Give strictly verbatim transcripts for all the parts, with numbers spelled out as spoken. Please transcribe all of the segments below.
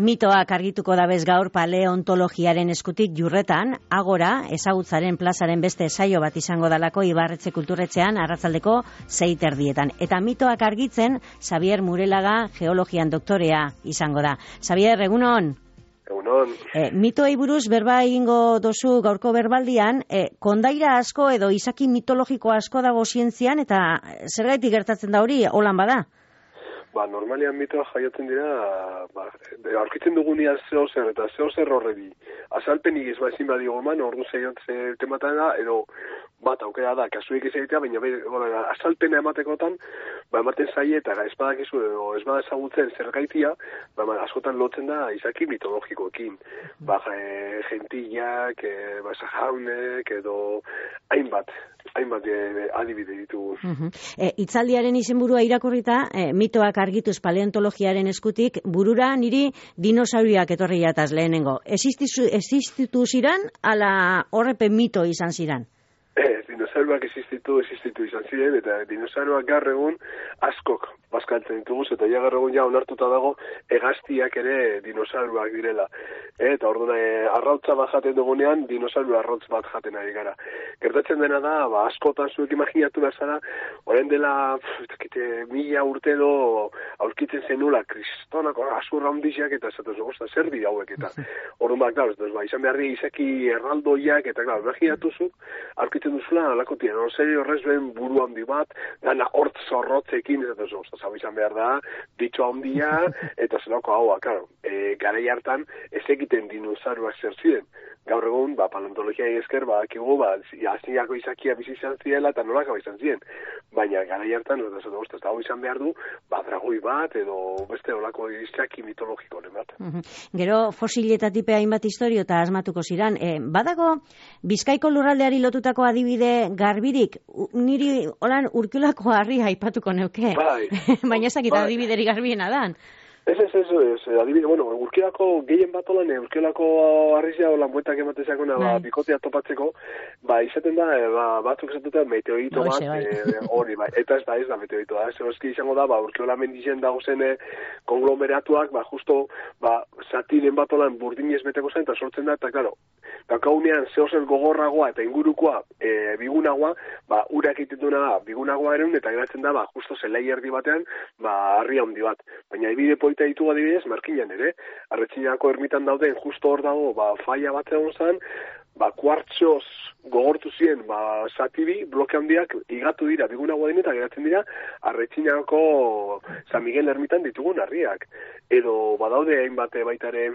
Mitoak argituko dabez gaur paleontologiaren eskutik Jurretan, Agora, ezagutzaren plazaren beste saio bat izango dalako Ibarretxe kulturretxean arratsaldeko sei terdietan. Eta mitoak argitzen, Xabier Murelaga geologian doktorea izango da. Xabier, egunon? Egunon. E, mitoei buruz berba egingo dozu gaurko berbaldian, e, kondaira asko edo izaki mitologiko asko dago zientzian, eta zergaitik gertatzen da hori, holan bada? Ba, normalian mitoa jaiotzen dira, ba, aurkitzen dugunean zeo zer, eta zeo zer horredi. Azalpenik ez ba ezin badigo eman, ordu zeiotze tematan da, edo bat aukera da, kasuik ez egitea, baina be, bueno, azalpena ematekotan, ba, ematen zaie, eta ez badakizu, edo ez bada ezagutzen zer gaitia, ba, askotan lotzen da izaki mitologikoekin. Ba, e, gentillak, e, ba, jaunek, edo hainbat, hainbat e, adibide ditugu. Uh-huh. E, itzaldiaren izenburua irakurrita, e, mitoak argituz paleontologiaren eskutik, burura niri dinosauriak etorri jataz lehenengo. Existitu ziran, ala horrepen mito izan ziran? Ez, dinosauruak existitu, existitu izan ziren, eta dinosauruak gaur egun askok bazkaltzen ditugu, eta ja gaur egun ja onartuta dago hegaztiak ere dinosauruak direla. E, eta orduan e, arrautza bat jaten dugunean, dinosauru arrautz bat jaten ari gara. Gertatzen dena da, ba, askotan zuek imaginatu behar zara, orain dela, pff, mila urte edo aurkitzen zenula, kristonako azurra ondizak, eta esatuz, osta, zer dira hauek, eta orduan ba, klar, ba, izan behar di izaki erraldoiak, eta klar, imaginatu zuk, aurkitzen duzula, alako tira, no zer horrez ben buru handi bat, gana hort zorrotzekin, eta ez osta, zau izan behar da, ditxo handia, eta zelako haua, klar, e, garai hartan, ez egiten dinosauruak zer ziren. Gaur egun, ba, paleontologiai esker, ba, akigu, ba, azniako izakia bizi izan zirela, eta nolako izan ziren. Baina, garai hartan, ez da, ez da, hau izan behar du, ba, dragoi bat, edo beste olako izaki mitologikoren bat. Uh-huh. Gero, fosiletatik hainbat historio eta asmatuko ziran. E, badago, Bizkaiko lurraldeari lotutako adibide garbirik, niri, holan, urkiolako harri aipatuko neuke. Bai. Baina ezakit bai. Adibideri garbiena dan. Ez, ez, ez, ez, adibide, bueno, urkiolako gehien bat olan, urkiolako harrizia olan buetak ematezeakona, ba, bikotea topatzeko, ba, izaten da, ba, batzuk esatetan meteorito bat, hori, ba, eta ez da, ez da meteorito da, ez eroski izango da, ba, urkiola mendizen dago zen konglomeratuak, ba, justo, ba, satiren bat olan burdinez beteko zen, eta sortzen da, eta, klaro, dakaunean zehozer gogorragoa eta ingurukoa e, bigunagoa, ba, urak egiten da, bigunagoa eren, eta geratzen da, ba, justo zelai erdi batean, ba, harri handi bat. Baina, ebide polita ditu adibidez, Markinan ere, Arretxinako ermitan dauden, justo hor dago, ba, faia bat egon zen, ba, kuartzoz gogortu ziren, ba, satibi, bloke handiak, igatu dira, bigunagoa dine, eta geratzen dira, Arretxinako San Miguel ermitan ditugun harriak. Edo, badaude, hainbat baitare,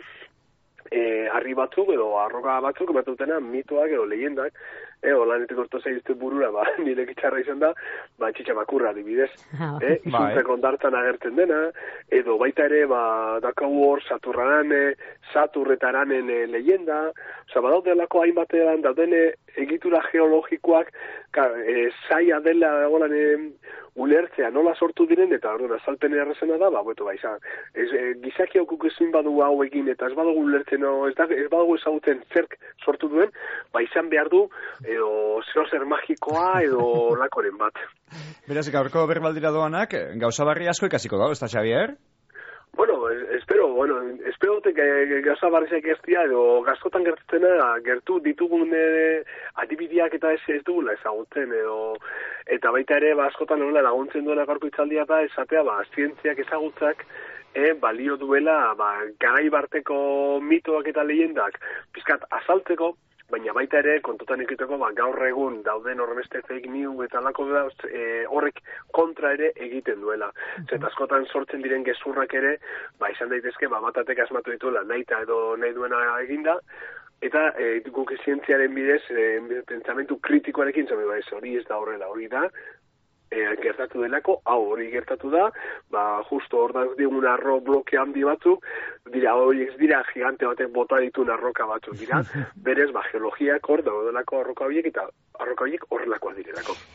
E, harri batzuk edo arroka batzuk ematutena mitoak edo leyendak, e, olanetik orto zaizte burura, ba, nire kitxarra izan da, ba, txitxamakurra adibidez, e, izuntzeko ondartzan agertzen dena, edo baita ere, ba, dakagu hor Saturrarane, Saturretaranen e, leyenda, oza, badaudelako hainbatean daudene egitura geologikoak, ka, e, zaila dela egolan e, ulertzea nola sortu diren, eta orduan azalpen errezena da, ba, beto, ba, izan, ez, e, gizaki haukuk ezin badu hau egin, eta ez badugu ulertzen, no, ez, da, ez badugu ezagutzen zerk sortu duen, ba, izan behar du, edo zero zer magikoa, edo lakoren bat. Beraz, gaurko berbaldira doanak, gauza barri asko ikasiko dago, ez da, Xabier? Bueno, espero, bueno, espero dute gauza barrizak eztia, edo gazkotan gertzena, gertu ditugun e, adibideak eta ez ez dugula ezagutzen, edo, eta baita ere, ba, askotan nola laguntzen duena gaurko itzaldia da, esatea, ba, zientziak ezagutzak, e, balio duela, ba, garai barteko mitoak eta leyendak, pizkat azaltzeko, baina baita ere, kontutan ikiteko, ba, gaur egun dauden horremeste fake news eta lako da, e, horrek kontra ere egiten duela. Zeta askotan sortzen diren gezurrak ere, ba, izan daitezke, ba, batatek asmatu dituela, nahi eta edo nahi duena eginda, eta e, guk zientziaren bidez, e, pentsamentu kritikoarekin, zabe, ba, ez hori ez da horrela, hori da, e, gertatu delako, hau hori gertatu da, ba, justo hor da digun arro bloke handi batzuk, dira, hori ez dira gigante batek bota ditun arroka batzuk dira, berez, ba, geologiak hor da delako arroka horiek, eta arroka horiek horrelakoa direlako.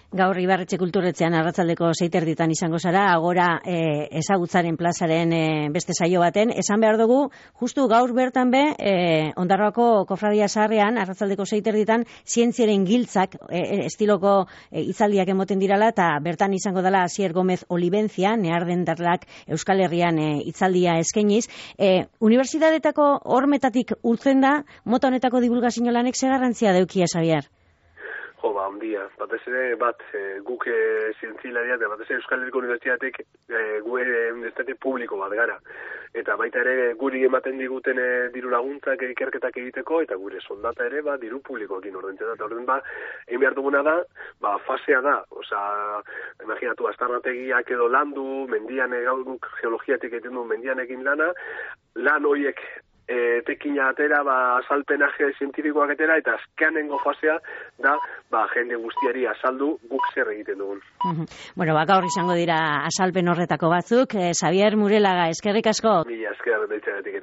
Gaur Ibarretxe Kulturretxean arratsaldeko seiterditan izango zara, agora e, ezagutzaren plazaren e, beste saio baten. Esan behar dugu, justu gaur bertan be, e, Ondarroako Kofradia Zaharrean, arratsaldeko seiterditan, zientziaren giltzak e, estiloko e, hitzaldiak emoten dirala, eta bertan izango dela Asier Gomez Olibentzia, neardendarlak Euskal Herrian e, hitzaldia eskainiz. E, Unibertsitateko hormetatik urtzen da, mota honetako divulgazio lanek ze garrantzia daukia, Xabier? Jo, ba, ondia. Batez ere, bat, e, guk e, zientzilaria, eta batez ere Euskal Herriko Unibertsitatek e, gu unibertsitate publiko bat gara. Eta baita ere, guri ematen diguten e, diru laguntzak ikerketak egiteko, eta gure soldata ere, ba, diru publikoekin ordentzen da. Eta orden, ba, egin behar duguna da, ba, fasea da. Osa, imaginatu, astarnategiak edo landu, mendian gaur guk geologiatik egiten du mendian egin lana, lan horiek E, tekina atera, ba, azalpenaje zientifikoak atera, eta azkenengo fasea da, ba, jende guztiari azaldu guk zer egiten dugun. Uh-huh. Bueno, ba, gaur izango dira azalpen horretako batzuk. Eh, Xabier Murelaga, eskerrik asko. Mila esker, deitzagatik.